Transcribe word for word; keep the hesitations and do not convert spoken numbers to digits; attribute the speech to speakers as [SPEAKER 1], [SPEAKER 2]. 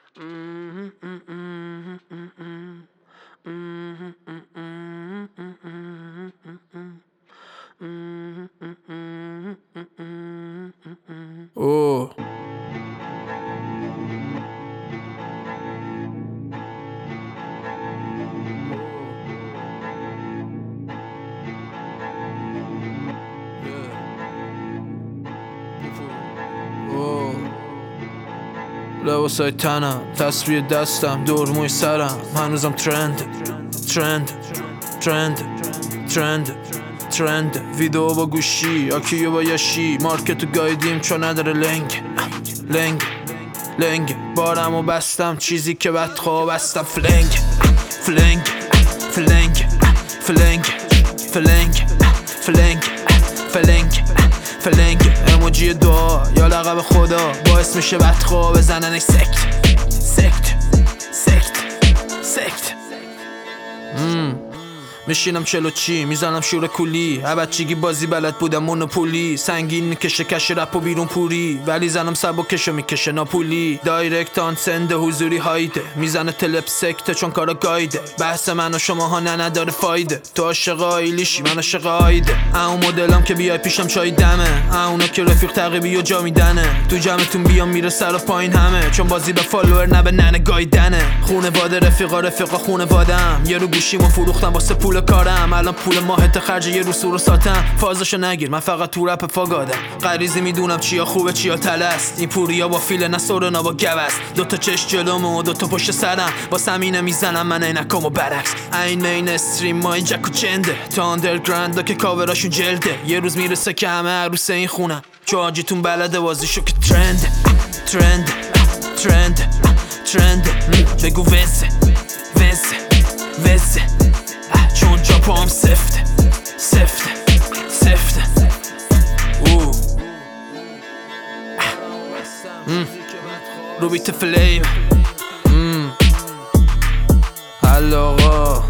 [SPEAKER 1] اوه لباسای تنم، تصویر دستم، دور موی سرم، هنوزم ترند ترند ترند ترند ترند ویدیو با گوشی، آکیو با یاشی، مارکتو گایدیم چون نداره لنگ لنگ لنگ بارمو بستم، چیزی که بد خواب بستم، فلنگ فلنگ فلنگ فلنگ فلنگ فلنگ فلنگ فلنگ اموجی دعا یا لقب خدا باعث میشه بدخواه بزنن ای سکت سکت سکت سکت میشینم چلو چی میزنم شور کولی، بچگی بازی بلد بودم مونوپولی، سنگین میکشه کش رپ و بیرون پوری، ولی زنم سبو کشو میکشه ناپولی، دایرکت آن سنده حضوری هایده، میزنه تلپ سکته چون کارا گایده، بحث من و شماها نه نداره فایده، تو عاشق آیلیشی من عاشق آیده، اون مدلم که بیای پیشم چای دمه، اونا که رفیق تعقیبی و جا میدنه، تو جمعتون بیام میره سر و پایین همه، چون بازی به فالوور نه به ننه گایدنه، خونه واده رفیقا رفیقا خونه وادم، یه رو گوشیمو فروختم واسه پول کارم، الان پول ماهت خرج یه رو سور و ساتم، فازشو نگیر من فقط تو رپ فاگادم، غریزی میدونم چیا خوبه چیا تلست، این پوریا با فیل نه سورنا با گوست، دوتا چش جلومه و دوتا پشت سرم، با سمینه میزنم من اینکم و برعکس، این مین استریم ما این جک و چنده، تا اندرگراند که کاوراشون جلده، یه روز میرسه که همه عروس این خونم، چو آجیتون بلده بازیشو که ترند ترند ترند ترند بگو وزه وزه وزه چون جا پام سفته سفته سفته اوه رو بیت فلیم حل آقا